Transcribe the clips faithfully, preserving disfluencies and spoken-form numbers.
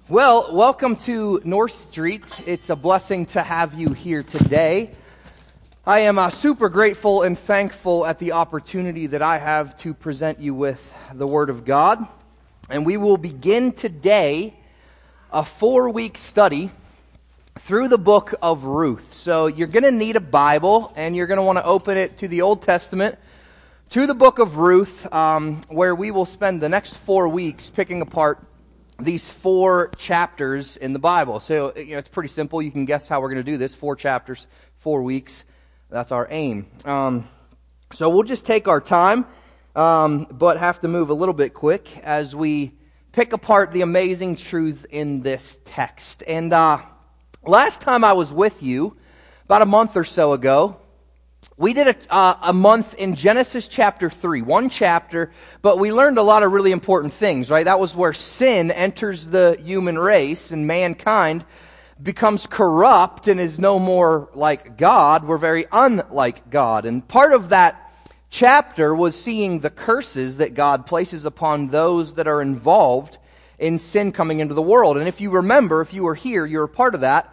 Well, welcome to North Street. It's a blessing to have you here today. I am uh, super grateful and thankful at the opportunity that I have to present you with the Word of God. And we will begin today a four-week study through the book of Ruth. So you're going to need a Bible, and you're going to want to open it to the Old Testament, to the book of Ruth, um, where we will spend the next four weeks picking apart these four chapters in the Bible. So, you know, it's pretty simple. You can guess how we're going to do this. Four chapters, four weeks. That's our aim. Um, so we'll just take our time, um, but have to move a little bit quick as we pick apart the amazing truth in this text. And uh, last time I was with you, about a month or so ago, we did a, uh, a month in Genesis chapter three, one chapter, but we learned a lot of really important things, right? That was where sin enters the human race and mankind becomes corrupt and is no more like God. We're very unlike God. And part of that chapter was seeing the curses that God places upon those that are involved in sin coming into the world. And if you remember, if you were here, you're a part of that.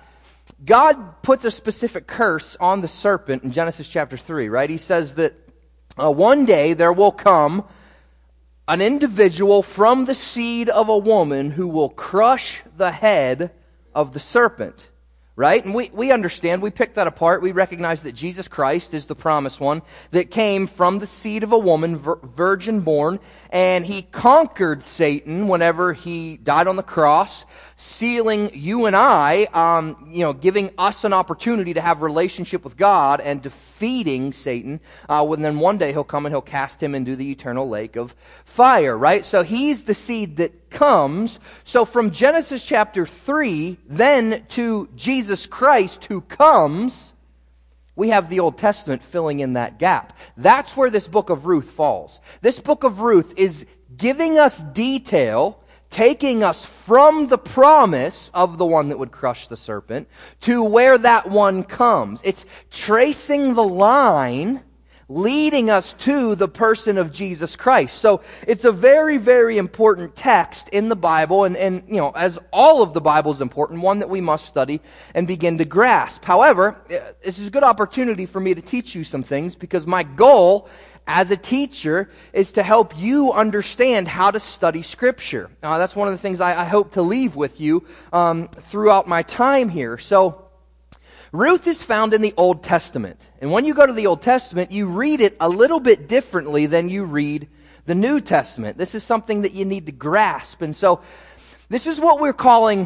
God puts a specific curse on the serpent in Genesis chapter three, right? He says that uh, one day there will come an individual from the seed of a woman who will crush the head of the serpent, right? And we, we understand, we picked that apart. We recognize that Jesus Christ is the promised one that came from the seed of a woman, vir- virgin born, and he conquered Satan whenever he died on the cross, sealing you and I, um, you know, giving us an opportunity to have relationship with God and defeating Satan. Uh, and then one day he'll come and he'll cast him into the eternal lake of fire, right? So he's the seed that comes. So from Genesis chapter three, then to Jesus Christ who comes, we have the Old Testament filling in that gap. That's where this book of Ruth falls. This book of Ruth is giving us detail, taking us from the promise of the one that would crush the serpent to where that one comes. It's tracing the line, leading us to the person of Jesus Christ. So it's a very, very important text in the Bible, and, and you know, as all of the Bible is important, one that we must study and begin to grasp. However, this is a good opportunity for me to teach you some things, because my goal as a teacher is to help you understand how to study Scripture. Uh, that's one of the things I, I hope to leave with you um, throughout my time here. So Ruth is found in the Old Testament. And when you go to the Old Testament, you read it a little bit differently than you read the New Testament. This is something that you need to grasp. And so this is what we're calling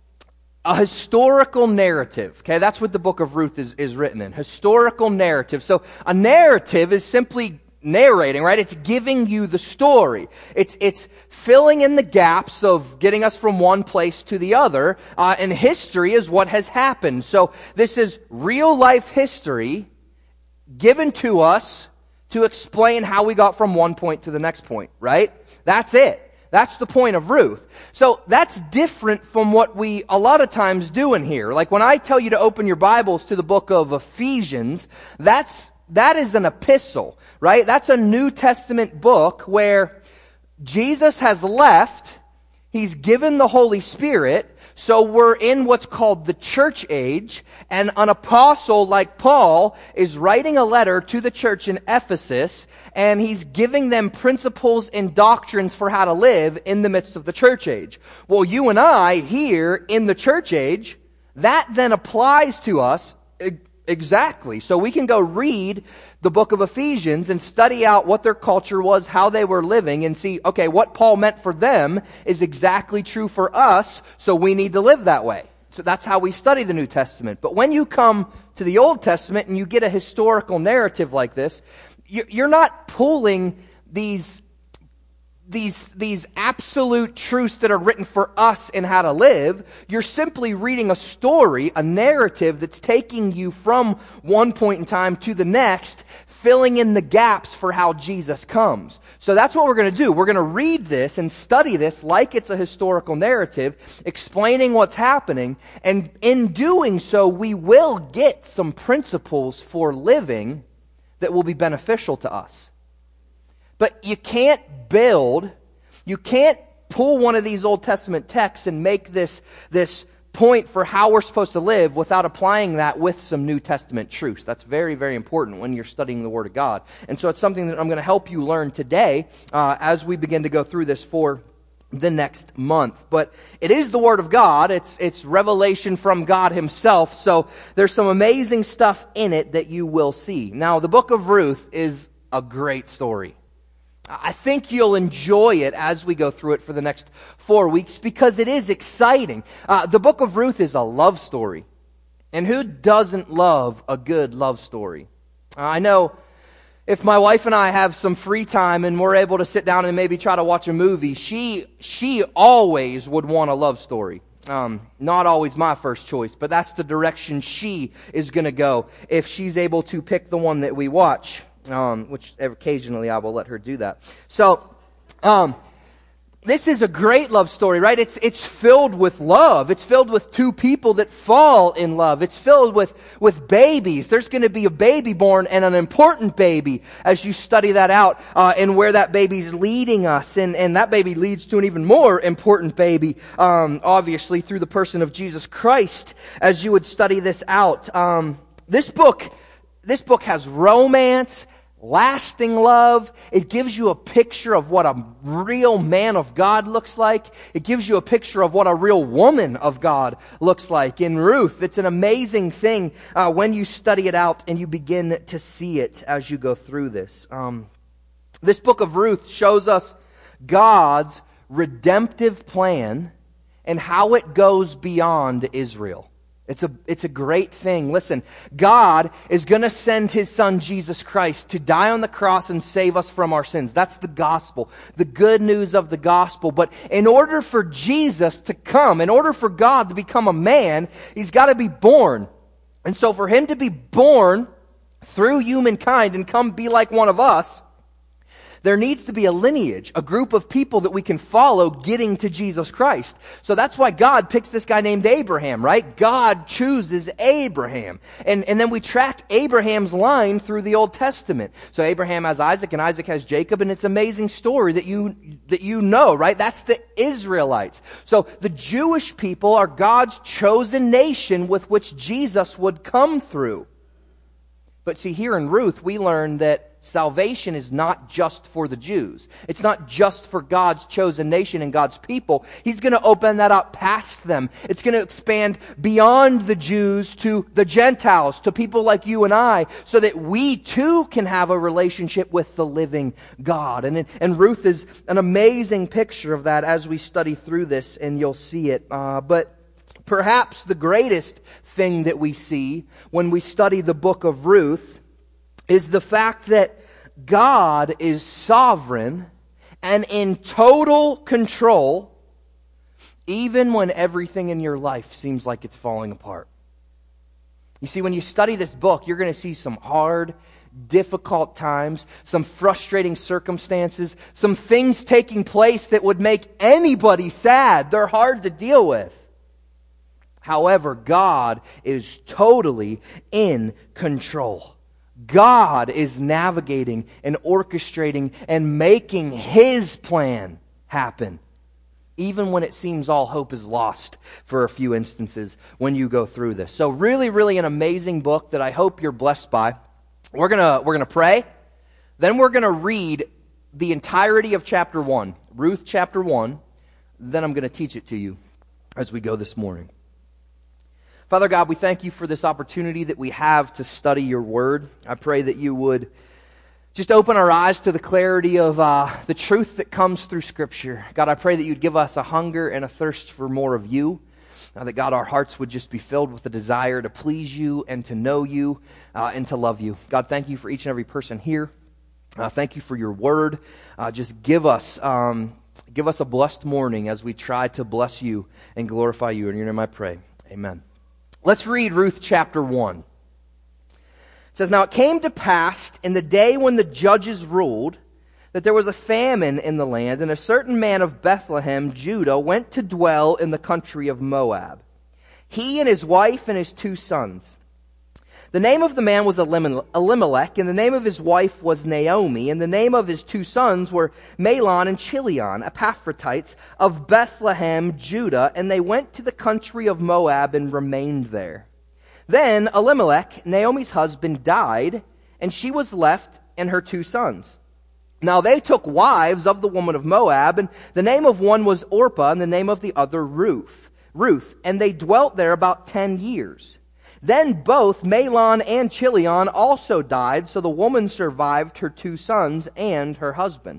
a historical narrative. Okay, that's what the book of Ruth is, is written in. Historical narrative. So a narrative is simply narrating, right? It's giving you the story. It's it's filling in the gaps of getting us from one place to the other. Uh, and history is what has happened. So this is real life history given to us to explain how we got from one point to the next point, right? That's it. That's the point of Ruth. So that's different from what we a lot of times do in here. Like when I tell you to open your Bibles to the book of Ephesians, that's that is an epistle, right? That's a New Testament book where Jesus has left. He's given the Holy Spirit. So we're in what's called the church age, and an apostle like Paul is writing a letter to the church in Ephesus, and he's giving them principles and doctrines for how to live in the midst of the church age. Well, you and I here in the church age, that then applies to us exactly. So we can go read the book of Ephesians and study out what their culture was, how they were living, and see, okay, what Paul meant for them is exactly true for us, so we need to live that way. So that's how we study the New Testament. But when you come to the Old Testament and you get a historical narrative like this, you're not pulling these These, these absolute truths that are written for us in how to live. You're simply reading a story, a narrative that's taking you from one point in time to the next, filling in the gaps for how Jesus comes. So that's what we're going to do. We're going to read this and study this like it's a historical narrative, explaining what's happening. And in doing so, we will get some principles for living that will be beneficial to us. But you can't build, you can't pull one of these Old Testament texts and make this, this point for how we're supposed to live without applying that with some New Testament truths. That's very, very important when you're studying the Word of God. And so it's something that I'm going to help you learn today uh, as we begin to go through this for the next month. But it is the Word of God. It's it's revelation from God Himself. So there's some amazing stuff in it that you will see. Now, the book of Ruth is a great story. I think you'll enjoy it as we go through it for the next four weeks because it is exciting. Uh, the book of Ruth is a love story. And who doesn't love a good love story? Uh, I know if my wife and I have some free time and we're able to sit down and maybe try to watch a movie, she she always would want a love story. Um, not always my first choice, but that's the direction she is going to go if she's able to pick the one that we watch. Um, which occasionally I will let her do that. So, um, this is a great love story, right? It's it's filled with love. It's filled with two people that fall in love. It's filled with, with babies. There's going to be a baby born and an important baby as you study that out uh, and where that baby's leading us. And, and that baby leads to an even more important baby, um, obviously, through the person of Jesus Christ as you would study this out. Um, this book, this book has romance, lasting love. It gives you a picture of what a real man of God looks like. It gives you a picture of what a real woman of God looks like. In Ruth, it's an amazing thing uh, when you study it out and you begin to see it as you go through this. Um, this book of Ruth shows us God's redemptive plan and how it goes beyond Israel. It's a, it's a great thing. Listen, God is going to send His Son, Jesus Christ, to die on the cross and save us from our sins. That's the gospel, the good news of the gospel. But in order for Jesus to come, in order for God to become a man, He's got to be born. And so for Him to be born through humankind and come be like one of us, there needs to be a lineage, a group of people that we can follow getting to Jesus Christ. So that's why God picks this guy named Abraham, right? God chooses Abraham. And, and then we track Abraham's line through the Old Testament. So Abraham has Isaac and Isaac has Jacob, and it's an amazing story that you, that you know, right? That's the Israelites. So the Jewish people are God's chosen nation with which Jesus would come through. But see, here in Ruth, we learn that salvation is not just for the Jews. It's not just for God's chosen nation and God's people. He's going to open that up past them. It's going to expand beyond the Jews to the Gentiles, to people like you and I, so that we too can have a relationship with the living God. And, and Ruth is an amazing picture of that as we study through this, and you'll see it. Uh, but perhaps the greatest thing that we see when we study the book of Ruth is the fact that God is sovereign and in total control even when everything in your life seems like it's falling apart. You see, when you study this book, you're going to see some hard, difficult times, some frustrating circumstances, some things taking place that would make anybody sad. They're hard to deal with. However, God is totally in control. God is navigating and orchestrating and making His plan happen. Even when it seems all hope is lost for a few instances when you go through this. So really, really an amazing book that I hope you're blessed by. We're gonna, we're gonna pray. Then we're gonna read the entirety of chapter one. Ruth chapter one. Then I'm gonna teach it to you as we go this morning. Father God, we thank You for this opportunity that we have to study Your Word. I pray that You would just open our eyes to the clarity of uh, the truth that comes through Scripture. God, I pray that You'd give us a hunger and a thirst for more of You. Uh, that, God, our hearts would just be filled with a desire to please You and to know You uh, and to love You. God, thank You for each and every person here. Uh, thank You for Your Word. Uh, just give us, um, give us a blessed morning as we try to bless You and glorify You. In Your name I pray. Amen. Let's read Ruth chapter one. It says, "Now it came to pass in the day when the judges ruled that there was a famine in the land, and a certain man of Bethlehem, Judah, went to dwell in the country of Moab, he and his wife and his two sons. The name of the man was Elimelech, and the name of his wife was Naomi, and the name of his two sons were Mahlon and Chilion, Epaphrodites of Bethlehem, Judah, and they went to the country of Moab and remained there. Then Elimelech, Naomi's husband, died, and she was left and her two sons. Now they took wives of the woman of Moab, and the name of one was Orpah, and the name of the other Ruth. Ruth, and they dwelt there about ten years. Then both Mahlon and Chilion also died, so the woman survived her two sons and her husband.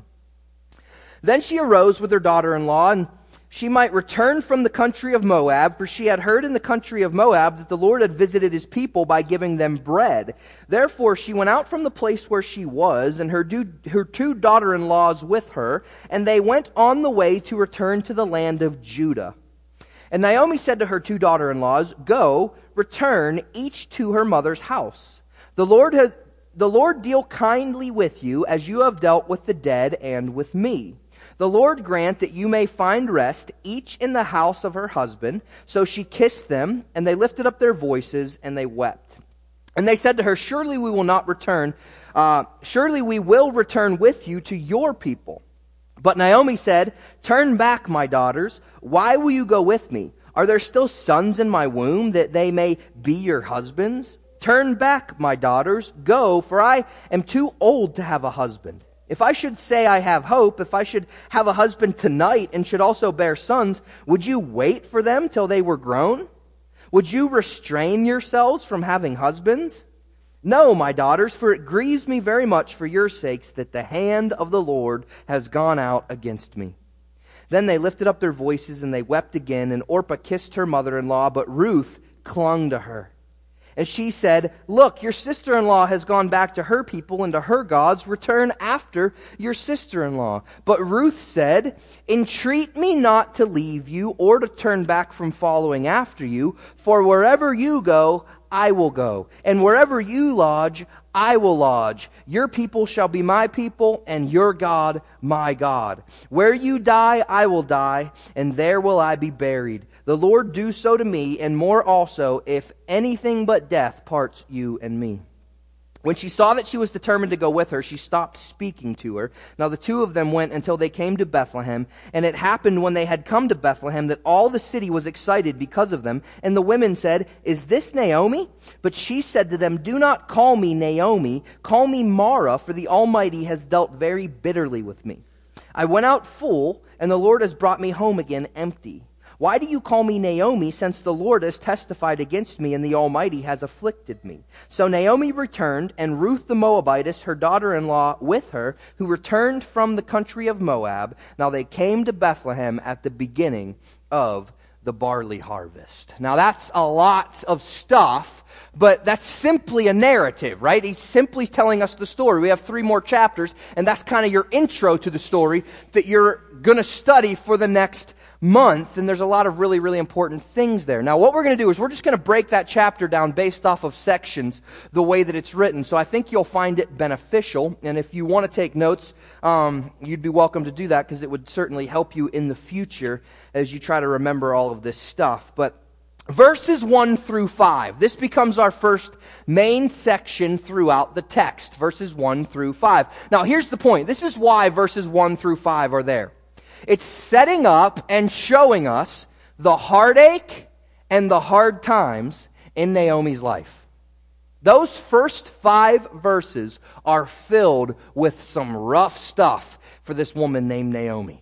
Then she arose with her daughter-in-law, and she might return from the country of Moab, for she had heard in the country of Moab that the Lord had visited his people by giving them bread. Therefore she went out from the place where she was, and her, do, her two daughter-in-laws with her, and they went on the way to return to the land of Judah. And Naomi said to her two daughter-in-laws, Go, return each to her mother's house. The Lord has, the Lord deal kindly with you as you have dealt with the dead and with me. The Lord grant that you may find rest, each in the house of her husband. So she kissed them, and they lifted up their voices, and they wept. And they said to her, Surely we will not return, uh, surely we will return with you to your people. But Naomi said, Turn back, my daughters. Why will you go with me? Are there still sons in my womb that they may be your husbands? Turn back, my daughters. Go, for I am too old to have a husband. If I should say I have hope, if I should have a husband tonight and should also bear sons, would you wait for them till they were grown? Would you restrain yourselves from having husbands? No, my daughters, for it grieves me very much for your sakes that the hand of the Lord has gone out against me. Then they lifted up their voices and they wept again, and Orpah kissed her mother-in-law, but Ruth clung to her. And she said, Look, your sister-in-law has gone back to her people and to her gods. Return after your sister-in-law. But Ruth said, Entreat me not to leave you or to turn back from following after you, for wherever you go, I will go, and wherever you lodge, I will lodge. Your people shall be my people, and your God my God. Where you die, I will die, and there will I be buried. The Lord do so to me, and more also, if anything but death parts you and me. When she saw that she was determined to go with her, she stopped speaking to her. Now the two of them went until they came to Bethlehem. And it happened when they had come to Bethlehem that all the city was excited because of them. And the women said, Is this Naomi? But she said to them, Do not call me Naomi. Call me Mara, for the Almighty has dealt very bitterly with me. I went out full, and the Lord has brought me home again empty. Why do you call me Naomi, since the Lord has testified against me and the Almighty has afflicted me? So Naomi returned, and Ruth the Moabitess, her daughter-in-law, with her, who returned from the country of Moab. Now they came to Bethlehem at the beginning of the barley harvest. Now that's a lot of stuff, but that's simply a narrative, right? He's simply telling us the story. We have three more chapters, and that's kind of your intro to the story that you're going to study for the next month, and there's a lot of really, really important things there. Now, what we're going to do is we're just going to break that chapter down based off of sections the way that it's written. So I think you'll find it beneficial, and if you want to take notes, um, you'd be welcome to do that because it would certainly help you in the future as you try to remember all of this stuff. But verses one through five, this becomes our first main section throughout the text, verses one through five. Now, here's the point. This is why verses one through five are there. It's setting up and showing us the heartache and the hard times in Naomi's life. Those first five verses are filled with some rough stuff for this woman named Naomi.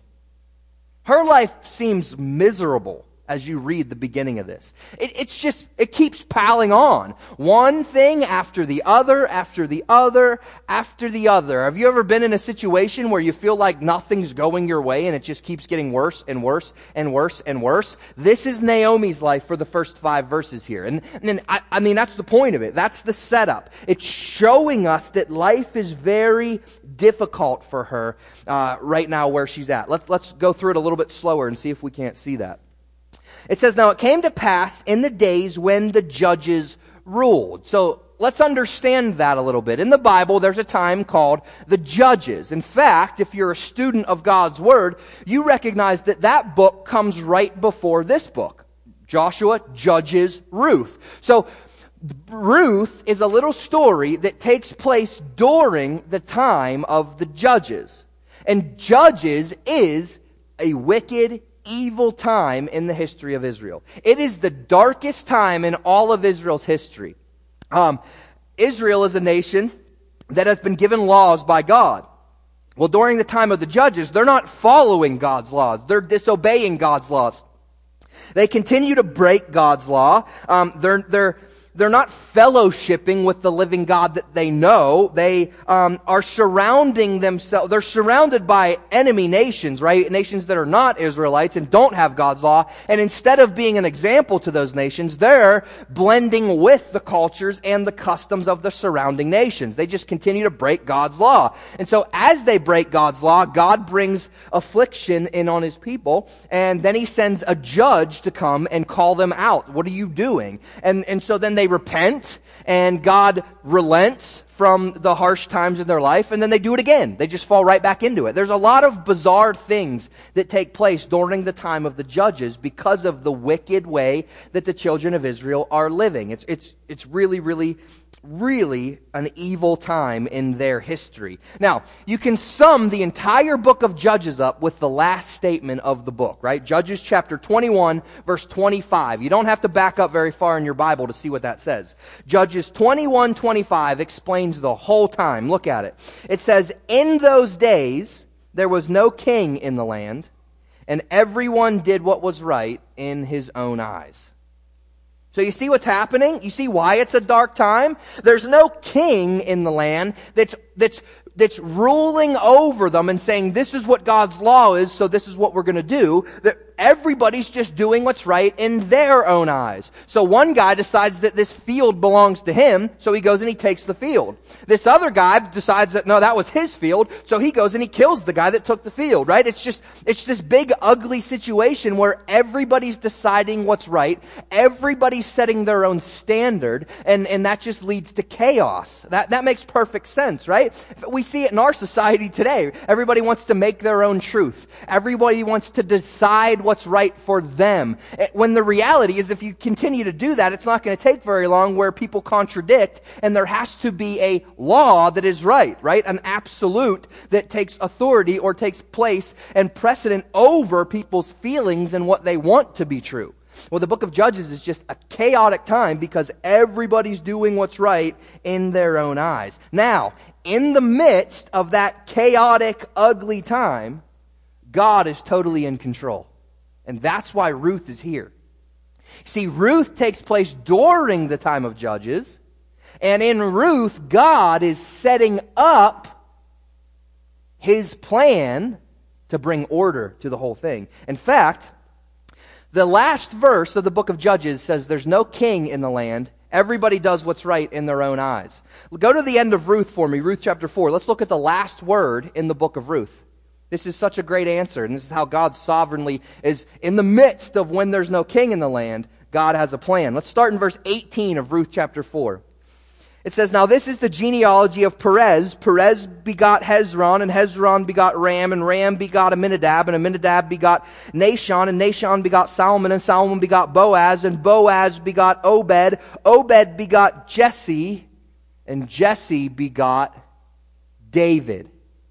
Her life seems miserable as you read the beginning of this. It, it's just, it keeps piling on. One thing after the other, after the other, after the other. Have you ever been in a situation where you feel like nothing's going your way and it just keeps getting worse and worse and worse and worse? This is Naomi's life for the first five verses here. And, and then, I, I mean, that's the point of it. That's the setup. It's showing us that life is very difficult for her uh, right now where she's at. Let's, let's go through it a little bit slower and see if we can't see that. It says, Now it came to pass in the days when the judges ruled. So let's understand that a little bit. In the Bible, there's a time called the Judges. In fact, if you're a student of God's Word, you recognize that that book comes right before this book. Joshua, Judges, Ruth. So Ruth is a little story that takes place during the time of the Judges. And Judges is a wicked, evil time in the history of Israel. It is the darkest time in all of Israel's history. Um, Israel is a nation that has been given laws by God. Well, during the time of the Judges, they're not following God's laws. They're disobeying God's laws. They continue to break God's law. Um, they're, they're, they're not fellowshipping with the living God that they know. They um, are surrounding themselves. They're surrounded by enemy nations, right? Nations that are not Israelites and don't have God's law. And instead of being an example to those nations, they're blending with the cultures and the customs of the surrounding nations. They just continue to break God's law. And so as they break God's law, God brings affliction in on His people. And then He sends a judge to come and call them out. What are you doing? And, and so then they They repent, and God relents from the harsh times in their life, and then they do it again. They just fall right back into it. There's a lot of bizarre things that take place during the time of the Judges because of the wicked way that the children of Israel are living. It's, it's, it's really, really, really an evil time in their history. Now, you can sum the entire book of Judges up with the last statement of the book, right? Judges chapter twenty-one, verse twenty-five. You don't have to back up very far in your Bible to see what that says. Judges twenty-one, twenty-five explains the whole time. Look at it. It says, "In those days there was no king in the land, and everyone did what was right in his own eyes." So you see what's happening? You see why it's a dark time? There's no king in the land that's that's that's ruling over them and saying, this is what God's law is, so this is what we're going to do. That everybody's just doing what's right in their own eyes. So one guy decides that this field belongs to him, so he goes and he takes the field. This other guy decides that, no, that was his field, so he goes and he kills the guy that took the field, right? It's just, it's this big, ugly situation where everybody's deciding what's right, everybody's setting their own standard, and, and that just leads to chaos. That, that makes perfect sense, right? We see it in our society today. Everybody wants to make their own truth. Everybody wants to decide what's right for them. When the reality is, if you continue to do that, it's not going to take very long where people contradict, and there has to be a law that is right, right? An absolute that takes authority or takes place and precedent over people's feelings and what they want to be true. Well, the book of Judges is just a chaotic time because everybody's doing what's right in their own eyes. Now, in the midst of that chaotic, ugly time, God is totally in control. And that's why Ruth is here. See, Ruth takes place during the time of Judges. And in Ruth, God is setting up His plan to bring order to the whole thing. In fact, the last verse of the book of Judges says there's no king in the land. Everybody does what's right in their own eyes. Go to the end of Ruth for me, Ruth chapter four. Let's look at the last word in the book of Ruth. This is such a great answer, and this is how God sovereignly is in the midst of when there's no king in the land, God has a plan. Let's start in verse eighteen of Ruth chapter four. It says, "Now this is the genealogy of Perez. Perez begot Hezron, and Hezron begot Ram, and Ram begot Aminadab, and Aminadab begot Nahshon, and Nahshon begot Salmon, and Salmon begot Boaz, and Boaz begot Obed. Obed begot Jesse, and Jesse begot David."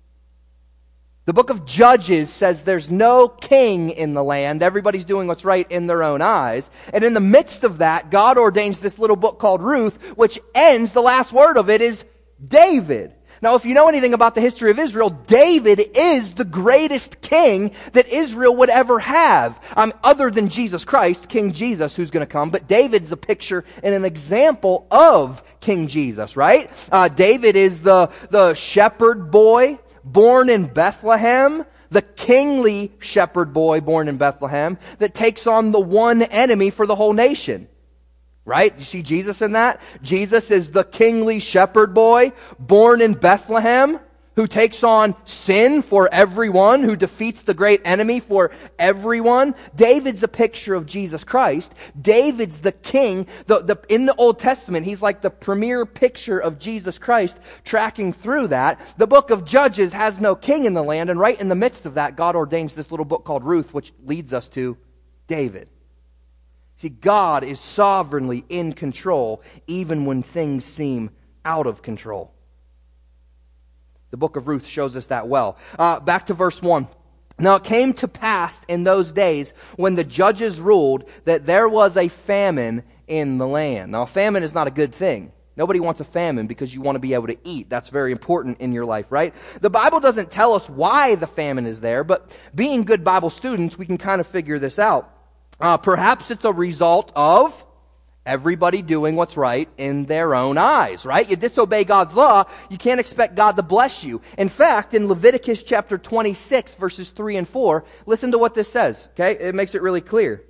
The book of Judges says there's no king in the land. Everybody's doing what's right in their own eyes. And in the midst of that, God ordains this little book called Ruth, which ends, the last word of it is David. Now, if you know anything about the history of Israel, David is the greatest king that Israel would ever have. Um, other than Jesus Christ, King Jesus, who's going to come. But David's a picture and an example of King Jesus, right? Uh, David is the, the shepherd boy born in Bethlehem, the kingly shepherd boy born in Bethlehem that takes on the one enemy for the whole nation. Right? You see Jesus in that? Jesus is the kingly shepherd boy born in Bethlehem who takes on sin for everyone, who defeats the great enemy for everyone. David's a picture of Jesus Christ. David's the king. The, the, in the Old Testament, he's like the premier picture of Jesus Christ tracking through that. The book of Judges has no king in the land, and right in the midst of that, God ordains this little book called Ruth, which leads us to David. See, God is sovereignly in control even when things seem out of control. The book of Ruth shows us that well. Uh, back to verse one. Now it came to pass in those days when the judges ruled that there was a famine in the land. Now a famine is not a good thing. Nobody wants a famine because you want to be able to eat. That's very important in your life, right? The Bible doesn't tell us why the famine is there, but being good Bible students, we can kind of figure this out. Uh, perhaps it's a result of everybody doing what's right in their own eyes, right? You disobey God's law, you can't expect God to bless you. In fact, in Leviticus chapter twenty-six, verses three and four, listen to what this says, okay? It makes it really clear.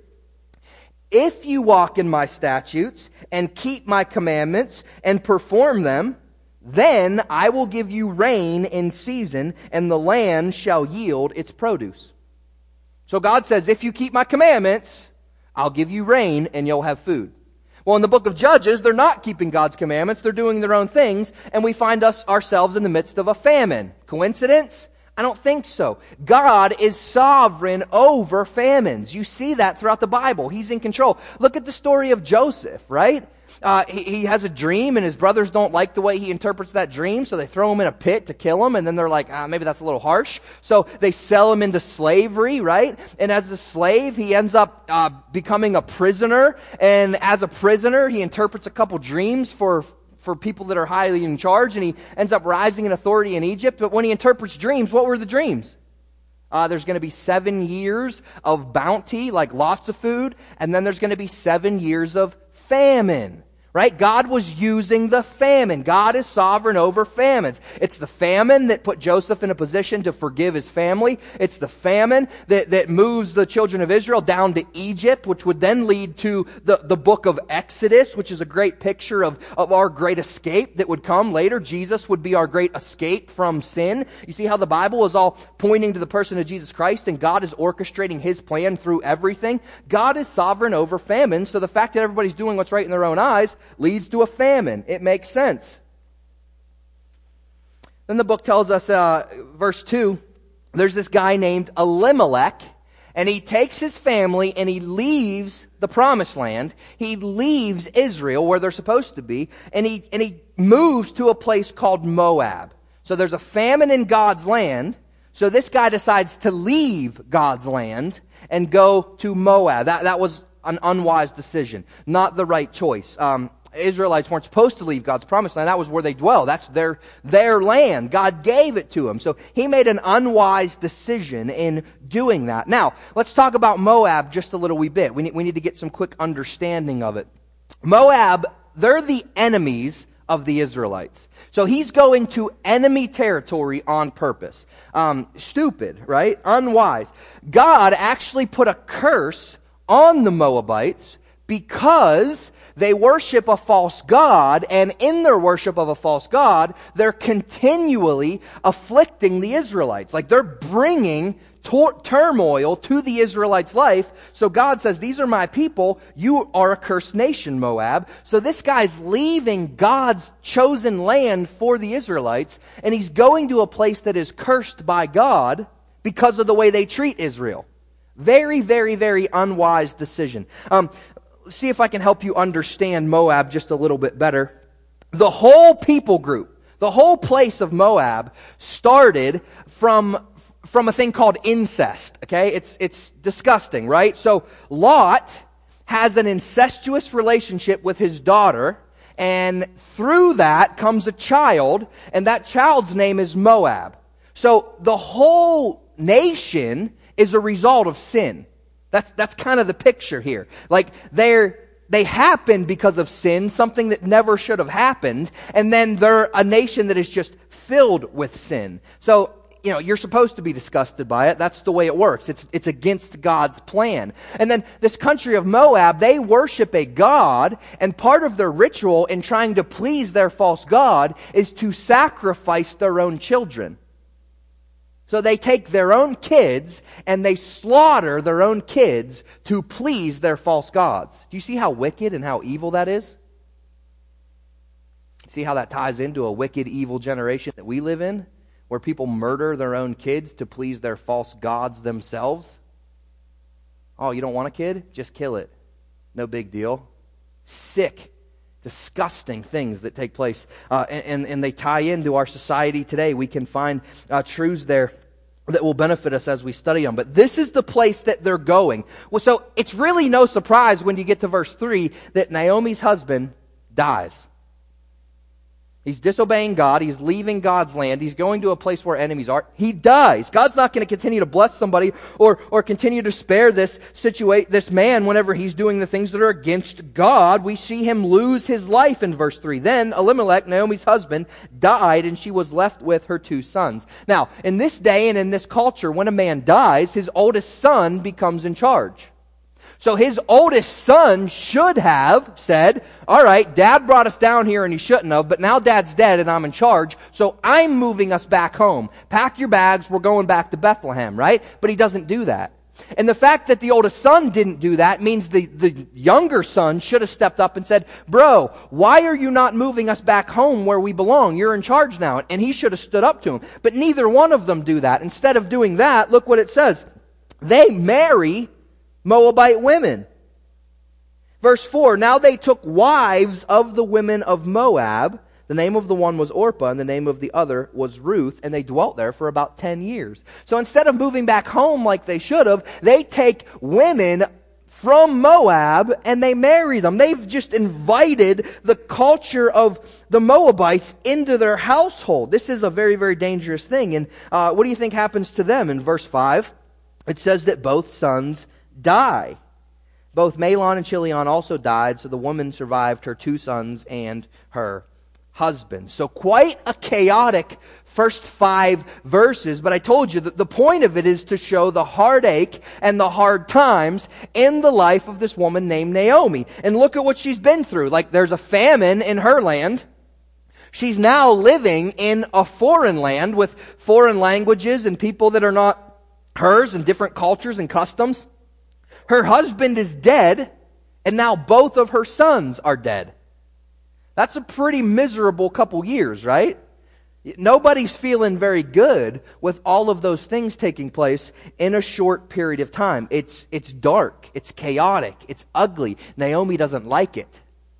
If you walk in my statutes and keep my commandments and perform them, then I will give you rain in season and the land shall yield its produce. So God says, if you keep my commandments, I'll give you rain and you'll have food. Well, in the book of Judges, they're not keeping God's commandments. They're doing their own things, and we find us ourselves in the midst of a famine. Coincidence? I don't think so. God is sovereign over famines. You see that throughout the Bible. He's in control. Look at the story of Joseph, right? Uh, he, he has a dream, and his brothers don't like the way he interprets that dream, so they throw him in a pit to kill him, and then they're like, ah, maybe that's a little harsh. So they sell him into slavery, right? And as a slave, he ends up uh, becoming a prisoner, and as a prisoner, he interprets a couple dreams for for people that are highly in charge, and he ends up rising in authority in Egypt. But when he interprets dreams, what were the dreams? Uh, there's going to be seven years of bounty, like lots of food, and then there's going to be seven years of famine. Right? God was using the famine. God is sovereign over famines. It's the famine that put Joseph in a position to forgive his family. It's the famine that, that moves the children of Israel down to Egypt, which would then lead to the, the book of Exodus, which is a great picture of, of our great escape that would come later. Jesus would be our great escape from sin. You see how the Bible is all pointing to the person of Jesus Christ, and God is orchestrating His plan through everything. God is sovereign over famine, so the fact that everybody's doing what's right in their own eyes leads to a famine. It makes sense. Then the book tells us, uh, verse two, there's this guy named Elimelech, and he takes his family and he leaves the promised land. He leaves Israel, where they're supposed to be, and he, and he moves to a place called Moab. So there's a famine in God's land, so this guy decides to leave God's land and go to Moab. That, that was an unwise decision, not the right choice. Um, Israelites weren't supposed to leave God's promised land. That was where they dwell. That's their, their land. God gave it to them. So he made an unwise decision in doing that. Now, let's talk about Moab just a little wee bit. We need, we need to get some quick understanding of it. Moab, they're the enemies of the Israelites. So he's going to enemy territory on purpose. Um, stupid, right? Unwise. God actually put a curse on the Moabites because they worship a false god, and in their worship of a false god, they're continually afflicting the Israelites. Like they're bringing tor- turmoil to the Israelites' life. So God says, these are my people. You are a cursed nation, Moab. So this guy's leaving God's chosen land for the Israelites, and he's going to a place that is cursed by God because of the way they treat Israel. Very, very, very unwise decision. Um, see if I can help you understand Moab just a little bit better. The whole people group, the whole place of Moab started from, from a thing called incest. Okay? It's, it's disgusting, right? So Lot has an incestuous relationship with his daughter, and through that comes a child, and that child's name is Moab. So the whole nation is a result of sin. That's, that's kind of the picture here. Like, they're, they happen because of sin, something that never should have happened, and then they're a nation that is just filled with sin. So, you know, you're supposed to be disgusted by it. That's the way it works. It's, it's against God's plan. And then this country of Moab, they worship a god, and part of their ritual in trying to please their false god is to sacrifice their own children. So they take their own kids and they slaughter their own kids to please their false gods. Do you see how wicked and how evil that is? See how that ties into a wicked, evil generation that we live in, where people murder their own kids to please their false gods themselves? Oh, you don't want a kid? Just kill it. no big deal. Sick, disgusting things that take place. Uh, and, and, and they tie into our society today. We can find uh, truths there that will benefit us as we study them. But this is the place that they're going. Well, so it's really no surprise when you get to verse three that Naomi's husband dies. He's disobeying God. He's leaving God's land. He's going to a place where enemies are. He dies. God's not going to continue to bless somebody or, or continue to spare this situate this man whenever he's doing the things that are against God. We see him lose his life in verse three. Then Elimelech, Naomi's husband, died and she was left with her two sons. Now, in this day and in this culture, when a man dies, his oldest son becomes in charge. So his oldest son should have said, all right, Dad brought us down here and he shouldn't have, but now Dad's dead and I'm in charge, so I'm moving us back home. Pack your bags, we're going back to Bethlehem, right? But he doesn't do that. And the fact that the oldest son didn't do that means the, the younger son should have stepped up and said, bro, why are you not moving us back home where we belong? You're in charge now. And he should have stood up to him. But neither one of them do that. Instead of doing that, look what it says. They marry Moabite women. Verse four, now they took wives of the women of Moab. The name of the one was Orpah, and the name of the other was Ruth, and they dwelt there for about ten years. So instead of moving back home like they should have, they take women from Moab and they marry them. They've just invited the culture of the Moabites into their household. This is a very, very dangerous thing. And uh, what do you think happens to them? In verse five, it says that both sons die. Both Mahlon and Chilion also died, so the woman survived her two sons and her husband. So quite a chaotic first five verses, but I told you that the point of it is to show the heartache and the hard times in the life of this woman named Naomi. And look at what she's been through. Like, there's a famine in her land. She's now living in a foreign land with foreign languages and people that are not hers and different cultures and customs. Her husband is dead, and now both of her sons are dead. That's a pretty miserable couple years, right? Nobody's feeling very good with all of those things taking place in a short period of time. It's, it's dark, it's chaotic, it's ugly. Naomi doesn't like it.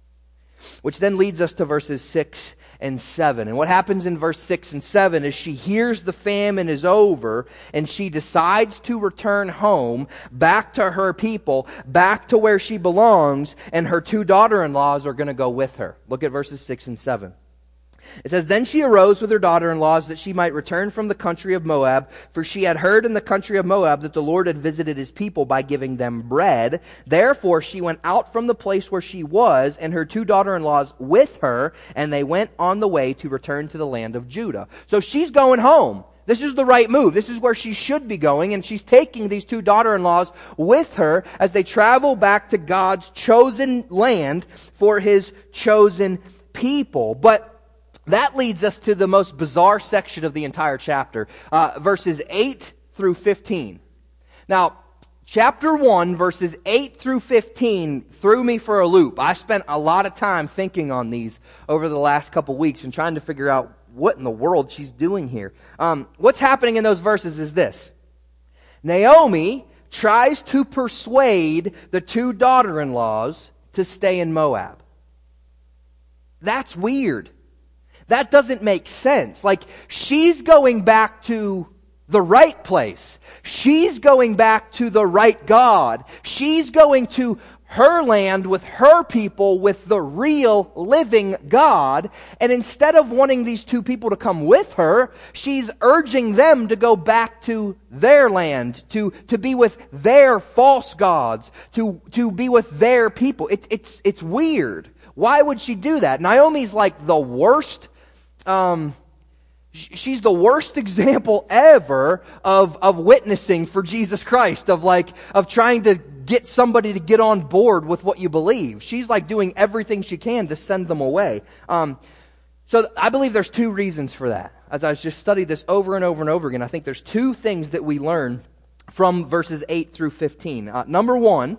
Which then leads us to verses six and seven. And what happens in verse six and seven is she hears the famine is over and she decides to return home, back to her people, back to where she belongs, and her two daughter-in-laws are going to go with her. Look at verses six and seven. It says, then she arose with her daughter-in-laws that she might return from the country of Moab, for she had heard in the country of Moab that the Lord had visited his people by giving them bread. Therefore she went out from the place where she was, and her two daughter-in-laws with her, and they went on the way to return to the land of Judah. So she's going home. This is the right move. This is where she should be going, and she's taking these two daughter-in-laws with her as they travel back to God's chosen land for his chosen people. But that leads us to the most bizarre section of the entire chapter, uh, verses eight through fifteen. Now, chapter one, verses eight through fifteen threw me for a loop. I spent a lot of time thinking on these over the last couple weeks and trying to figure out what in the world she's doing here. Um, what's happening in those verses is this. Naomi tries to persuade the two daughter-in-laws to stay in Moab. That's weird. That doesn't make sense. Like, she's going back to the right place. She's going back to the right God. She's going to her land with her people, with the real living God. And instead of wanting these two people to come with her, she's urging them to go back to their land, to, to be with their false gods, to, to be with their people. It, it's, it's weird. Why would she do that? Naomi's like the worst Um, she's the worst example ever of, of witnessing for Jesus Christ, of like, of trying to get somebody to get on board with what you believe. She's like doing everything she can to send them away. Um, so I believe there's two reasons for that. As I just studied this over and over and over again, I think there's two things that we learn from verses eight through fifteen. Uh, number one,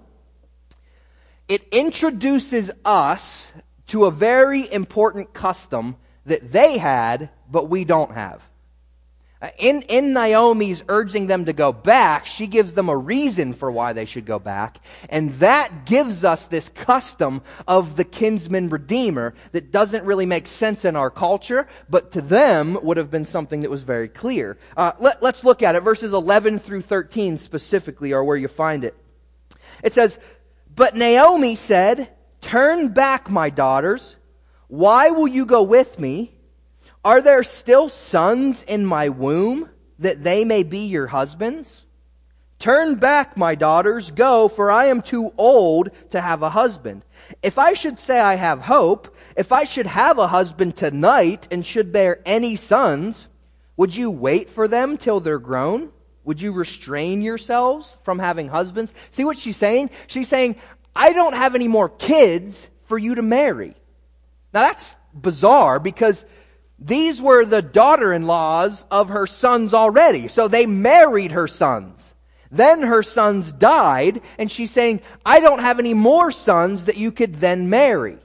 it introduces us to a very important custom that they had, but we don't have. In, in Naomi's urging them to go back, she gives them a reason for why they should go back. And that gives us this custom of the kinsman redeemer that doesn't really make sense in our culture, but to them would have been something that was very clear. Uh, let, let's look at it. Verses eleven through thirteen specifically are where you find it. It says, "But Naomi said, 'Turn back, my daughters. Why will you go with me? Are there still sons in my womb, that they may be your husbands? Turn back, my daughters, go, for I am too old to have a husband. If I should say I have hope, if I should have a husband tonight and should bear any sons, would you wait for them till they're grown? Would you restrain yourselves from having husbands?'" See what she's saying? She's saying, I don't have any more kids for you to marry. Now that's bizarre, because these were the daughter-in-laws of her sons already. So they married her sons. Then her sons died, and she's saying, I don't have any more sons that you could then marry.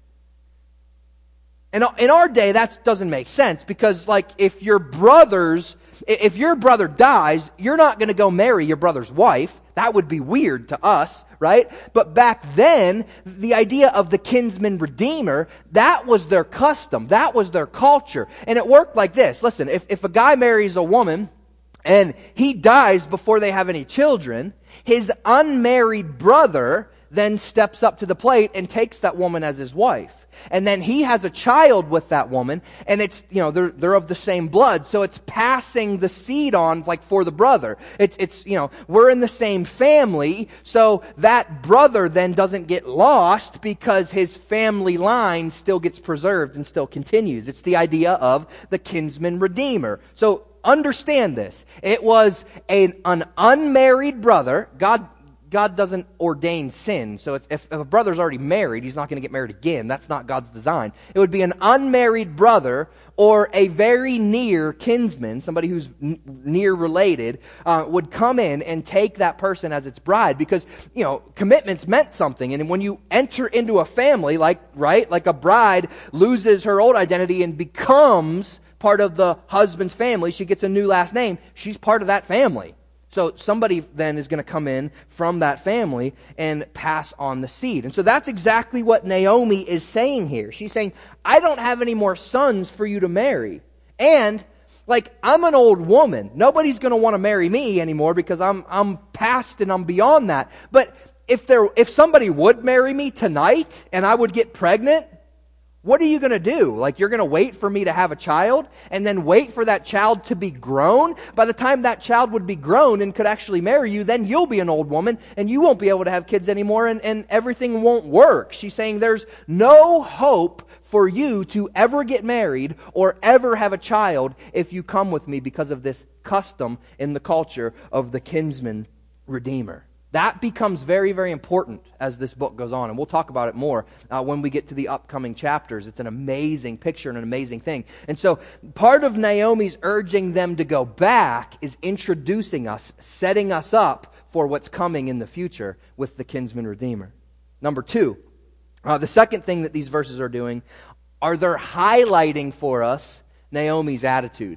And in our day, that doesn't make sense, because like if your brothers, if your brother dies, you're not going to go marry your brother's wife. That would be weird to us, right? But back then, the idea of the kinsman redeemer, that was their custom. That was their culture. And it worked like this. Listen, if, if a guy marries a woman and he dies before they have any children, his unmarried brother then steps up to the plate and takes that woman as his wife. And then he has a child with that woman, and it's, you know, they're, they're of the same blood, so it's passing the seed on, like, for the brother. It's, it's, you know, we're in the same family, so that brother then doesn't get lost because his family line still gets preserved and still continues. It's the idea of the kinsman redeemer. So, understand this. It was an, an unmarried brother. God God doesn't ordain sin. So it's, if, if a brother's already married, he's not going to get married again. That's not God's design. It would be an unmarried brother or a very near kinsman, somebody who's n- near related, uh, would come in and take that person as its bride, because, you know, commitments meant something. And when you enter into a family, like, right, like a bride loses her old identity and becomes part of the husband's family, she gets a new last name, she's part of that family. So somebody then is going to come in from that family and pass on the seed. And so that's exactly what Naomi is saying here. She's saying, I don't have any more sons for you to marry. And, like, I'm an old woman. Nobody's going to want to marry me anymore because I'm I'm past and I'm beyond that. But if there if somebody would marry me tonight and I would get pregnant, what are you going to do? Like, you're going to wait for me to have a child and then wait for that child to be grown? By the time that child would be grown and could actually marry you, then you'll be an old woman and you won't be able to have kids anymore, and, and everything won't work. She's saying there's no hope for you to ever get married or ever have a child if you come with me because of this custom in the culture of the kinsman redeemer. That becomes very, very important as this book goes on. And we'll talk about it more uh, when we get to the upcoming chapters. It's an amazing picture and an amazing thing. And so part of Naomi's urging them to go back is introducing us, setting us up for what's coming in the future with the kinsman redeemer. Number two, uh, the second thing that these verses are doing are they're highlighting for us Naomi's attitude.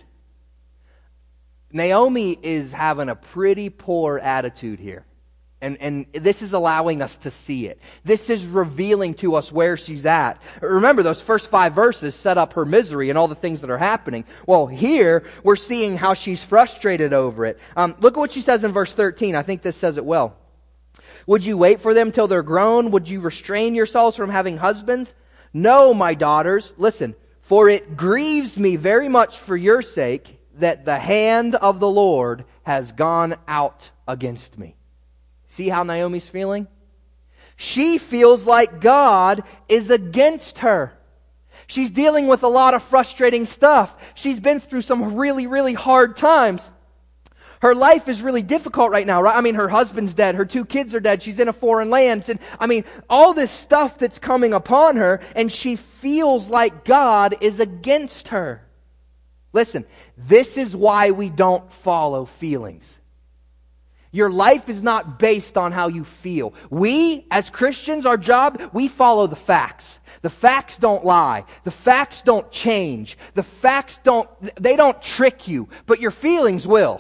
Naomi is having a pretty poor attitude here. And and this is allowing us to see it. This is revealing to us where she's at. Remember, those first five verses set up her misery and all the things that are happening. Well, here, we're seeing how she's frustrated over it. Um, look at what she says in verse thirteen. I think this says it well. Would you wait for them till they're grown? Would you restrain yourselves from having husbands? No, my daughters, listen, for it grieves me very much for your sake that the hand of the Lord has gone out against me. See how Naomi's feeling? She feels like God is against her. She's dealing with a lot of frustrating stuff. She's been through some really, really hard times. Her life is really difficult right now, right? I mean, her husband's dead. Her two kids are dead. She's in a foreign land. And I mean, all this stuff that's coming upon her, and she feels like God is against her. Listen, this is why we don't follow feelings. Your life is not based on how you feel. We, as Christians, our job, we follow the facts. The The facts don't lie. The facts don't change. The facts don't, they don't trick you, but your feelings will.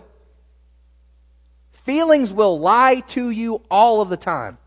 Feelings will lie to you all of the time.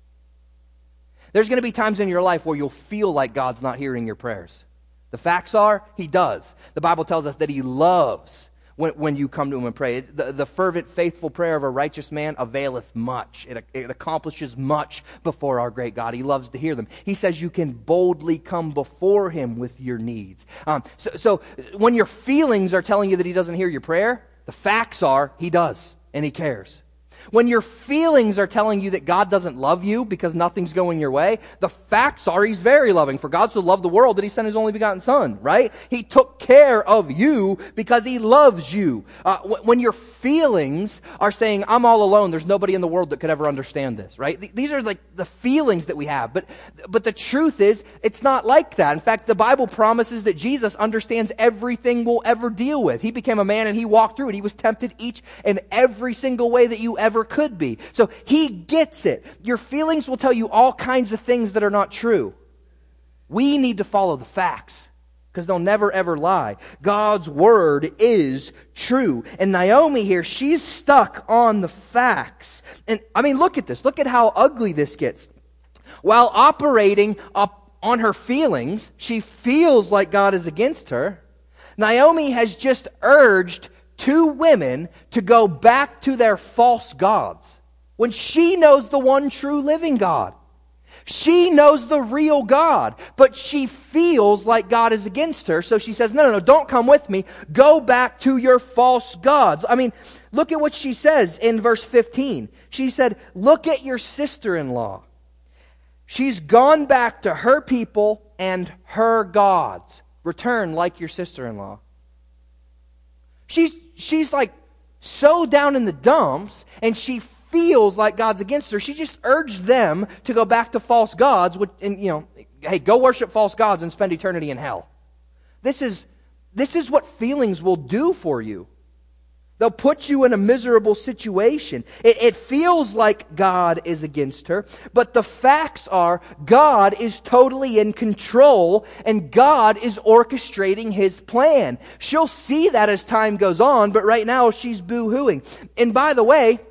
There's going to be times in your life where you'll feel like God's not hearing your prayers. The facts are, He does. The Bible tells us that He loves when, when you come to Him and pray. The, the fervent, faithful prayer of a righteous man availeth much. It, it accomplishes much before our great God. He loves to hear them. He says you can boldly come before Him with your needs. Um, so, so when your feelings are telling you that He doesn't hear your prayer, the facts are, He does, and He cares. When your feelings are telling you that God doesn't love you because nothing's going your way, the facts are He's very loving. For God so loved the world that He sent His only begotten Son, right? He took care of you because He loves you. Uh, w- when your feelings are saying, I'm all alone, there's nobody in the world that could ever understand this, right? Th- these are like the feelings that we have. But, but the truth is, it's not like that. In fact, the Bible promises that Jesus understands everything we'll ever deal with. He became a man and He walked through it. He was tempted each and every single way that you ever could be. So He gets it. Your feelings will tell you all kinds of things that are not true. We need to follow the facts because they'll never ever lie. God's word is true. And Naomi here, she's stuck on the facts. And I mean, look at this. Look at how ugly this gets. While operating up on her feelings, she feels like God is against her. Naomi has just urged two women to go back to their false gods when she knows the one true living God. She knows the real God, but she feels like God is against her. So she says, no, no, no, don't come with me. Go back to your false gods. I mean, look at what she says in verse fifteen. She said, look at your sister-in-law. She's gone back to her people and her gods. Return like your sister-in-law. She's, she's like so down in the dumps, and she feels like God's against her. She just urged them to go back to false gods, which, and you know, hey, go worship false gods and spend eternity in hell. This is, this is what feelings will do for you. They'll put you in a miserable situation. It, it feels like God is against her, but the facts are God is totally in control and God is orchestrating His plan. She'll see that as time goes on, but right now she's boo-hooing. And by the way,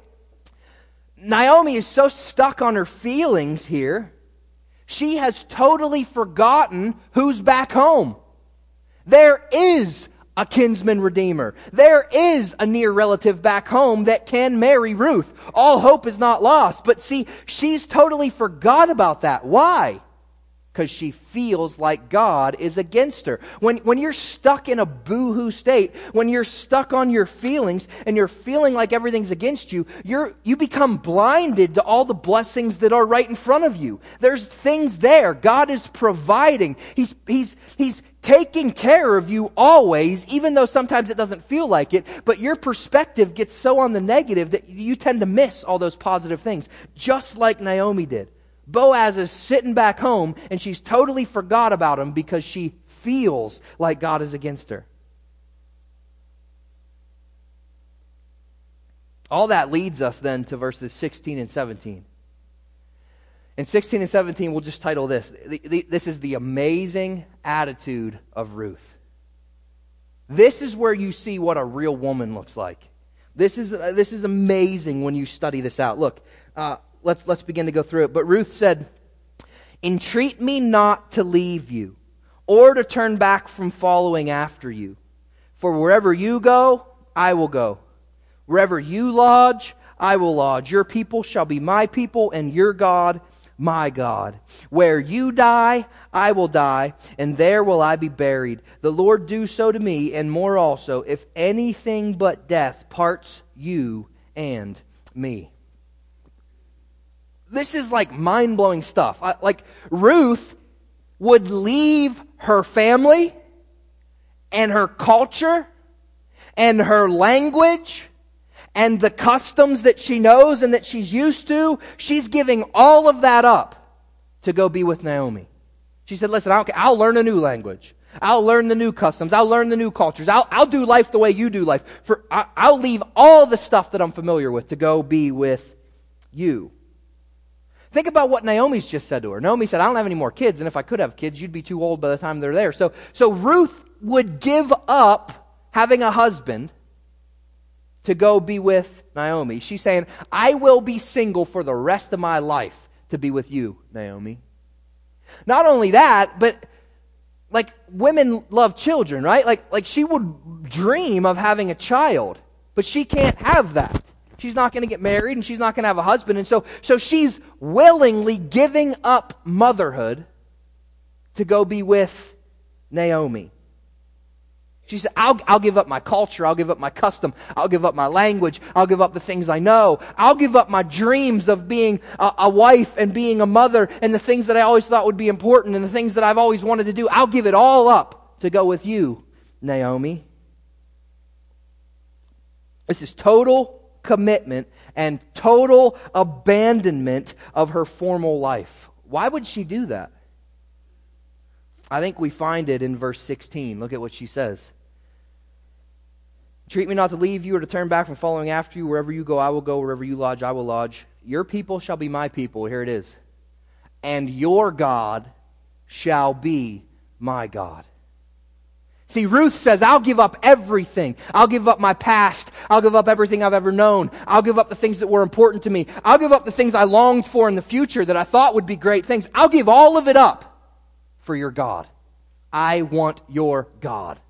Naomi is so stuck on her feelings here, she has totally forgotten who's back home. There is a kinsman redeemer. There is a near relative back home that can marry Ruth. All hope is not lost. But see, she's totally forgot about that. Why? Because she feels like God is against her. When, when you're stuck in a boo-hoo state, when you're stuck on your feelings and you're feeling like everything's against you, you're, you become blinded to all the blessings that are right in front of you. There's things there. God is providing. He's, he's, he's taking care of you always, even though sometimes it doesn't feel like it, but your perspective gets so on the negative that you tend to miss all those positive things, just like Naomi did. Boaz is sitting back home and she's totally forgot about him because she feels like God is against her. All that leads us then to verses sixteen and seventeen. In sixteen and seventeen, we'll just title this. This is the amazing attitude of Ruth. This is where you see what a real woman looks like. This is, this is amazing when you study this out. Look, uh, Let's, let's begin to go through it. But Ruth said, entreat me not to leave you, or to turn back from following after you. For wherever you go, I will go. Wherever you lodge, I will lodge. Your people shall be my people, and your God, my God. Where you die, I will die, and there will I be buried. The Lord do so to me, and more also, if anything but death parts you and me. This is like mind-blowing stuff. Like, Ruth would leave her family and her culture and her language and the customs that she knows and that she's used to. She's giving all of that up to go be with Naomi. She said, listen, I don't care. I'll learn a new language. I'll learn the new customs. I'll learn the new cultures. I'll, I'll do life the way you do life. For I, I'll leave all the stuff that I'm familiar with to go be with you. Think about what Naomi's just said to her. Naomi said, I don't have any more kids, and if I could have kids, you'd be too old by the time they're there. So, so Ruth would give up having a husband to go be with Naomi. She's saying, I will be single for the rest of my life to be with you, Naomi. Not only that, but like women love children, right? Like, like she would dream of having a child, but she can't have that. She's not going to get married and she's not going to have a husband. And so, so she's willingly giving up motherhood to go be with Naomi. She said, I'll, I'll give up my culture. I'll give up my custom. I'll give up my language. I'll give up the things I know. I'll give up my dreams of being a, a wife and being a mother and the things that I always thought would be important and the things that I've always wanted to do. I'll give it all up to go with you, Naomi. This is total commitment and total abandonment of her formal life. Why would she do that? I think we find it in verse sixteen. Look at what she says. Treat me not to leave you or to turn back from following after you. Wherever you go, I will go. Wherever you lodge, I will lodge. Your people shall be my people. Here it is. And your God shall be my God. See, Ruth says, I'll give up everything. I'll give up my past. I'll give up everything I've ever known. I'll give up the things that were important to me. I'll give up the things I longed for in the future that I thought would be great things. I'll give all of it up for your God. I want your God.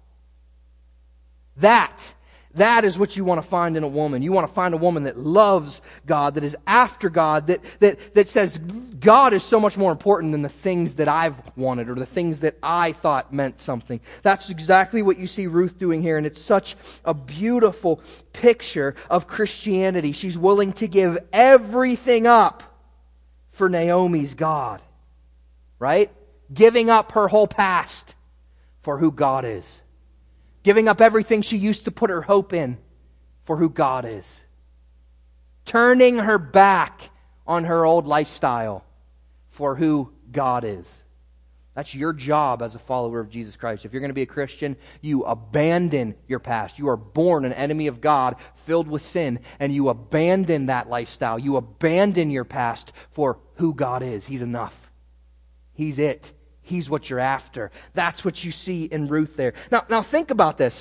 That, that is what you want to find in a woman. You want to find a woman that loves God, that is after God, that, that, that says God is so much more important than the things that I've wanted or the things that I thought meant something. That's exactly what you see Ruth doing here, and it's such a beautiful picture of Christianity. She's willing to give everything up for Naomi's God, right? Giving up her whole past for who God is. Giving up everything she used to put her hope in for who God is. Turning her back on her old lifestyle for who God is. That's your job as a follower of Jesus Christ. If you're going to be a Christian, you abandon your past. You are born an enemy of God, filled with sin, and you abandon that lifestyle. You abandon your past for who God is. He's enough. He's it. He's what you're after. That's what you see in Ruth there. Now, now think about this.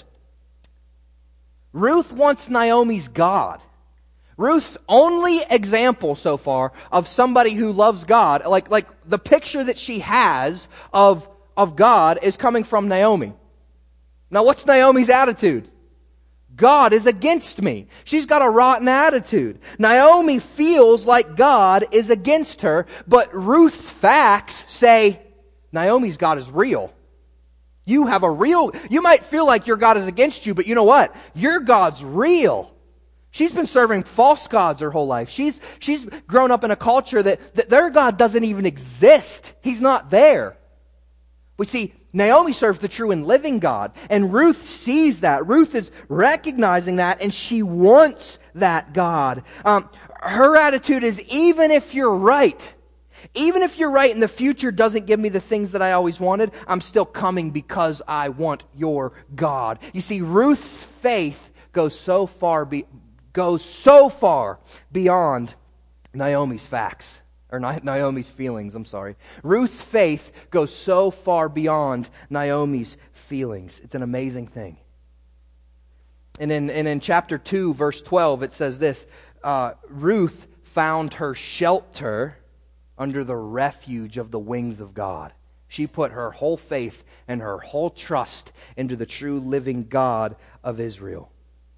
Ruth wants Naomi's God. Ruth's only example so far of somebody who loves God, like, like the picture that she has of, of God is coming from Naomi. Now what's Naomi's attitude? God is against me. She's got a rotten attitude. Naomi feels like God is against her, but Ruth's facts say, Naomi's God is real. You have a real, you might feel like your God is against you, but you know what? Your God's real. She's been serving false gods her whole life. She's, she's grown up in a culture that, that their God doesn't even exist. He's not there. We see, Naomi serves the true and living God, and Ruth sees that. Ruth is recognizing that, and she wants that God. Um, her attitude is, even if you're right, even if you're right and the future doesn't give me the things that I always wanted, I'm still coming because I want your God. You see, Ruth's faith goes so far be, goes so far beyond Naomi's facts, or Naomi's feelings, I'm sorry. Ruth's faith goes so far beyond Naomi's feelings. It's an amazing thing. And in, and in chapter two, verse twelve, it says this, uh, Ruth found her shelter under the refuge of the wings of God. She put her whole faith and her whole trust into the true living God of Israel.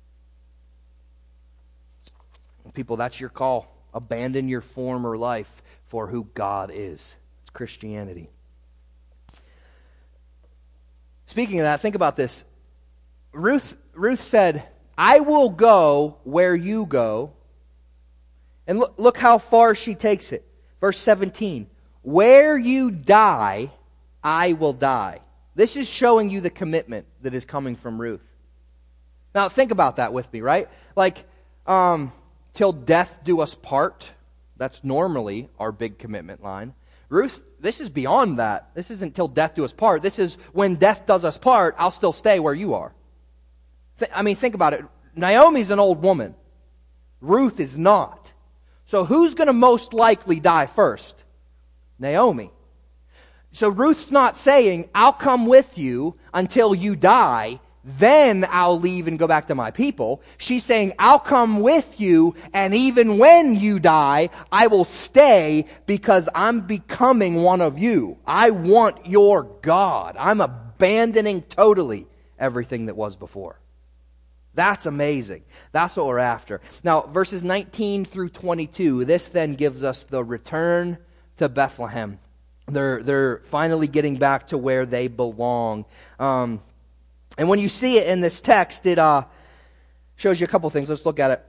People, that's your call. Abandon your former life for who God is. It's Christianity. Speaking of that, think about this. Ruth, Ruth said, I will go where you go. And look, look how far she takes it. Verse seventeen, where you die, I will die. This is showing you the commitment that is coming from Ruth. Now think about that with me, right? Like, um, till death do us part. That's normally our big commitment line. Ruth, this is beyond that. This isn't till death do us part. This is when death does us part, I'll still stay where you are. Th- I mean, think about it. Naomi's an old woman. Ruth is not. So who's going to most likely die first? Naomi. So Ruth's not saying, I'll come with you until you die, then I'll leave and go back to my people. She's saying, I'll come with you, and even when you die, I will stay because I'm becoming one of you. I want your God. I'm abandoning totally everything that was before. That's amazing. That's what we're after. Now, verses nineteen through twenty-two, this then gives us the return to Bethlehem. They're, they're finally getting back to where they belong. Um, and when you see it in this text, it uh, shows you a couple things. Let's look at it.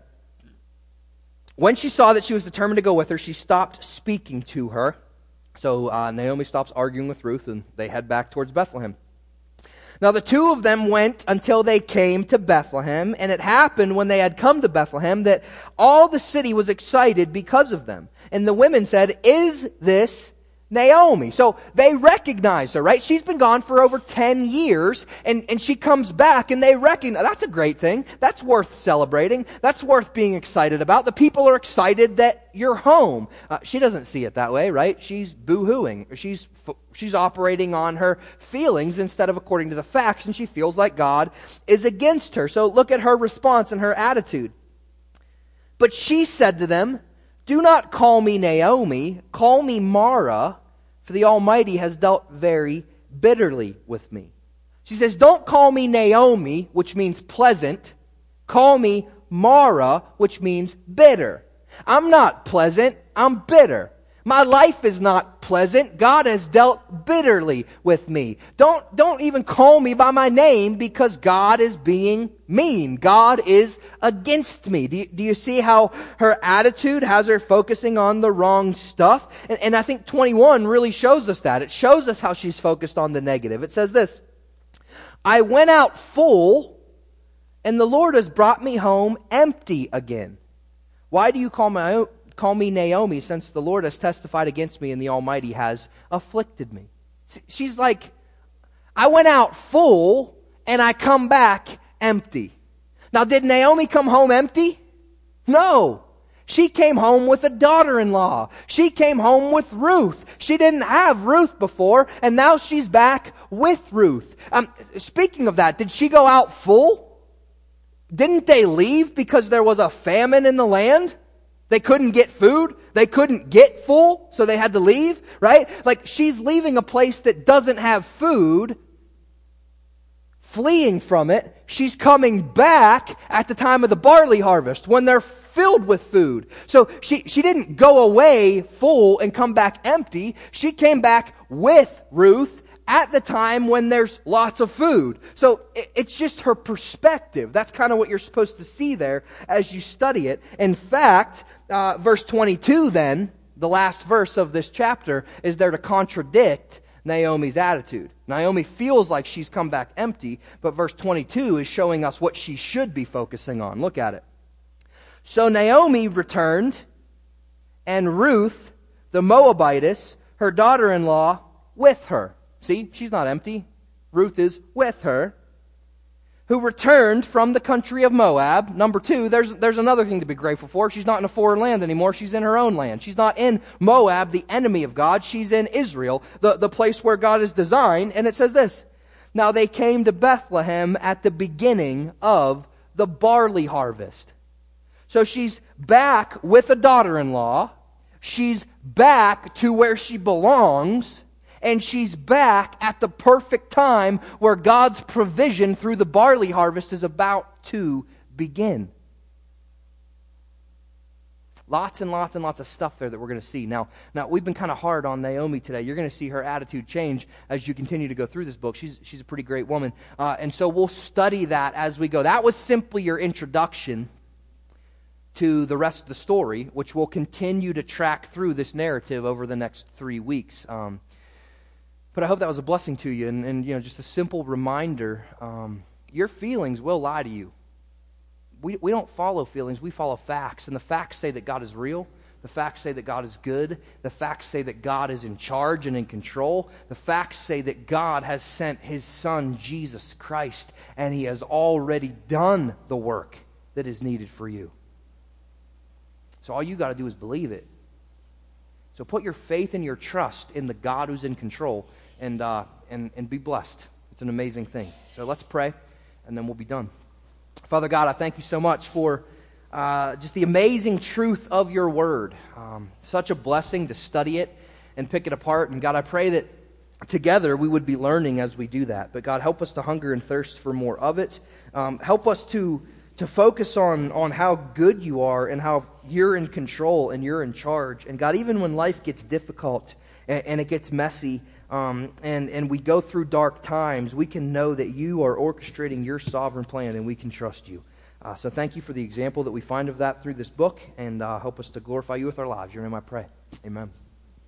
When she saw that she was determined to go with her, she stopped speaking to her. So uh, Naomi stops arguing with Ruth, and they head back towards Bethlehem. Now the two of them went until they came to Bethlehem, and it happened when they had come to Bethlehem that all the city was excited because of them. And the women said, "Is this Naomi?" So they recognize her, right? She's been gone for over ten years, and, and she comes back, and they recognize, that's a great thing. That's worth celebrating. That's worth being excited about. The people are excited that you're home. Uh, she doesn't see it that way, right? She's boo-hooing. She's, she's operating on her feelings instead of according to the facts, and she feels like God is against her. So look at her response and her attitude. But she said to them, "Do not call me Naomi, call me Mara, for the Almighty has dealt very bitterly with me." She says, don't call me Naomi, which means pleasant. Call me Mara, which means bitter. I'm not pleasant, I'm bitter. My life is not pleasant. God has dealt bitterly with me. Don't, don't even call me by my name because God is being mean. God is against me. Do you, do you see how her attitude has her focusing on the wrong stuff? And, and I think twenty-one really shows us that. It shows us how she's focused on the negative. It says this, "I went out full, and the Lord has brought me home empty again. Why do you call my Call me Naomi, since the Lord has testified against me and the Almighty has afflicted me?" She's like, I went out full and I come back empty. Now, did Naomi come home empty? No. She came home with a daughter-in-law. She came home with Ruth. She didn't have Ruth before, and now she's back with Ruth. Um, speaking of that, did she go out full? Didn't they leave because there was a famine in the land? They couldn't get food. They couldn't get full, so they had to leave, right? Like, she's leaving a place that doesn't have food, fleeing from it. She's coming back at the time of the barley harvest when they're filled with food. So she, she didn't go away full and come back empty. She came back with Ruth at the time when there's lots of food. So it's just her perspective. That's kind of what you're supposed to see there as you study it. In fact, uh, verse twenty-two then, the last verse of this chapter, is there to contradict Naomi's attitude. Naomi feels like she's come back empty, but verse twenty-two is showing us what she should be focusing on. Look at it. "So Naomi returned, and Ruth, the Moabitess, her daughter-in-law, with her." See, she's not empty. Ruth is with her. "Who returned from the country of Moab." Number two, there's, there's another thing to be grateful for. She's not in a foreign land anymore. She's in her own land. She's not in Moab, the enemy of God. She's in Israel, the, the place where God is designed. And it says this, "Now they came to Bethlehem at the beginning of the barley harvest." So she's back with a daughter-in-law. She's back to where she belongs. And she's back at the perfect time where God's provision through the barley harvest is about to begin. Lots and lots and lots of stuff there that we're going to see. Now, now we've been kind of hard on Naomi today. You're going to see her attitude change as you continue to go through this book. She's, she's a pretty great woman. Uh, and so we'll study that as we go. That was simply your introduction to the rest of the story, which will continue to track through this narrative over the next three weeks. Um, But I hope that was a blessing to you, and, and you know, just a simple reminder, um, your feelings will lie to you. We, we don't follow feelings, we follow facts, and the facts say that God is real. The facts say that God is good. The facts say that God is in charge and in control. The facts say that God has sent His Son, Jesus Christ, and He has already done the work that is needed for you. So all you got to do is believe it. So put your faith and your trust in the God who's in control, and uh, and and be blessed. It's an amazing thing. So let's pray, and then we'll be done. Father God, I thank you so much for uh, just the amazing truth of your word. Um, such a blessing to study it and pick it apart. And God, I pray that together we would be learning as we do that. But God, help us to hunger and thirst for more of it. Um, help us to to focus on, on how good you are and how you're in control and you're in charge. And God, even when life gets difficult and, and it gets messy um, and, and we go through dark times, we can know that you are orchestrating your sovereign plan and we can trust you. Uh, so thank you for the example that we find of that through this book, and uh, help us to glorify you with our lives. Your name I pray. Amen.